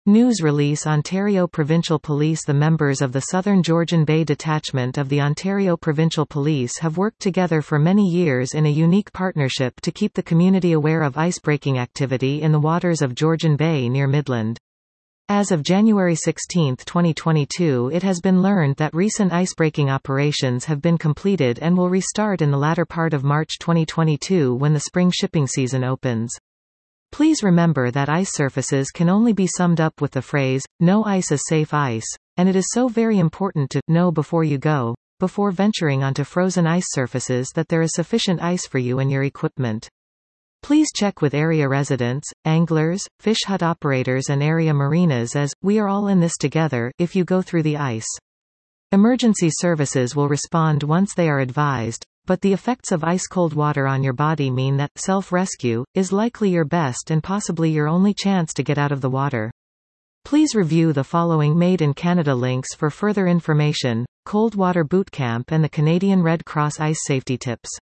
News release Ontario Provincial Police. The members of the Southern Georgian Bay Detachment of the Ontario Provincial Police have worked together for many years in a unique partnership to keep the community aware of icebreaking activity in the waters of Georgian Bay near Midland. As of January 16, 2022, it has been learned that recent icebreaking operations have been completed and will restart in the latter part of March 2022 when the spring shipping season opens. Please remember that ice surfaces can only be summed up with the phrase, "No ice is safe ice," and it is so very important to know before you go, before venturing onto frozen ice surfaces, that there is sufficient ice for you and your equipment. Please check with area residents, anglers, fish hut operators and area marinas, as we are all in this together if you go through the ice. Emergency services will respond once they are advised, but the effects of ice-cold water on your body mean that self-rescue is likely your best and possibly your only chance to get out of the water. Please review the following Made in Canada links for further information: Cold Water Boot Camp and the Canadian Red Cross Ice Safety Tips.